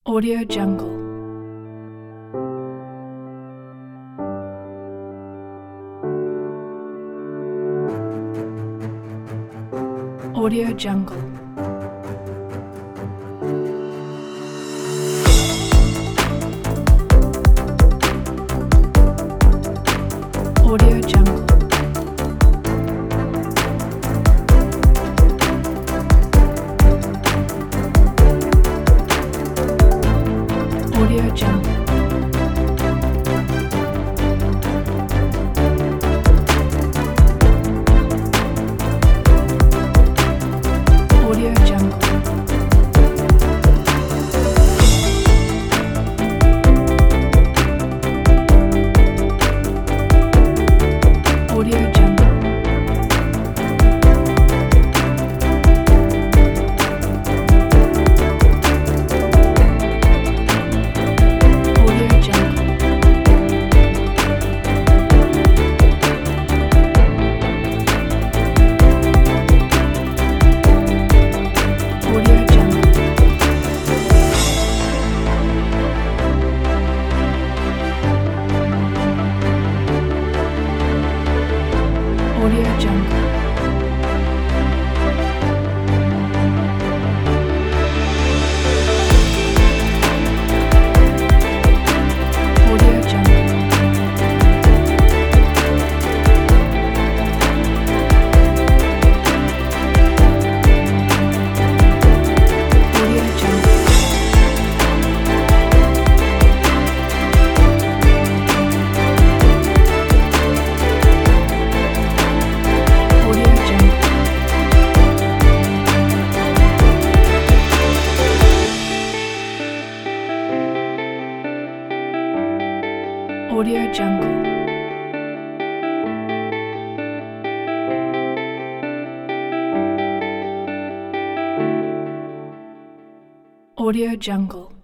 Audio Jungle. Audio Jungle. Audio Jungle. Audio Jungle. Audio Jungle. Audio Jungle. Audio Jungle. Audio Jungle. Audio Jungle. Audio Jungle. Audio Jungle. Audio Jungle. Audio Jungle. Audio Jungle.